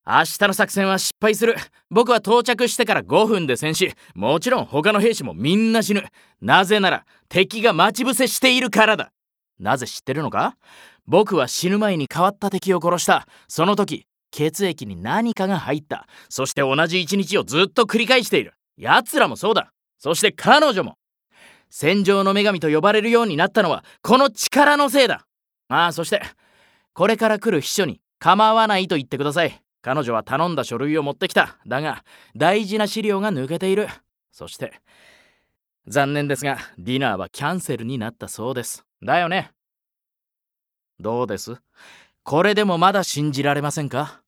明日の作戦は失敗する。僕は到着してから5分で戦死。もちろん他の兵士もみんな死ぬ。なぜなら敵が待ち伏せしているからだ。なぜ知ってるのか？僕は死ぬ前に変わった敵を殺した。その時血液に何かが入った。そして同じ一日をずっと繰り返している。奴らもそうだ。そして彼女も。戦場の女神と呼ばれるようになったのはこの力のせいだ。そしてこれから来る秘書に構わないと言ってください。彼女は頼んだ書類を持ってきた。だが大事な資料が抜けている。そして残念ですがディナーはキャンセルになったそうです。だよね。どうです？これでもまだ信じられませんか？